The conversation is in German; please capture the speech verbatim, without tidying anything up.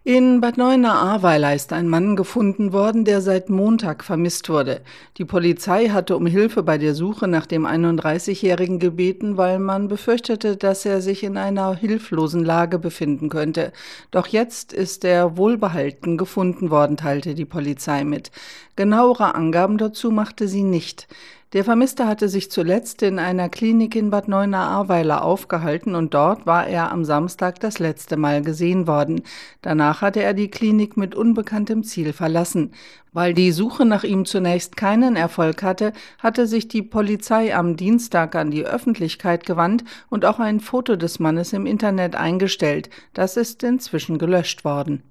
In Bad Neuenahr-Ahrweiler ist ein Mann gefunden worden, der seit Montag vermisst wurde. Die Polizei hatte um Hilfe bei der Suche nach dem einunddreißigjährigen gebeten, weil man befürchtete, dass er sich in einer hilflosen Lage befinden könnte. Doch jetzt ist er wohlbehalten gefunden worden, teilte die Polizei mit. Genauere Angaben dazu machte sie nicht. Der Vermisste hatte sich zuletzt in einer Klinik in Bad Neuenahr-Ahrweiler aufgehalten und dort war er am Samstag das letzte Mal gesehen worden. Danach hatte er die Klinik mit unbekanntem Ziel verlassen. Weil die Suche nach ihm zunächst keinen Erfolg hatte, hatte sich die Polizei am Dienstag an die Öffentlichkeit gewandt und auch ein Foto des Mannes im Internet eingestellt. Das ist inzwischen gelöscht worden.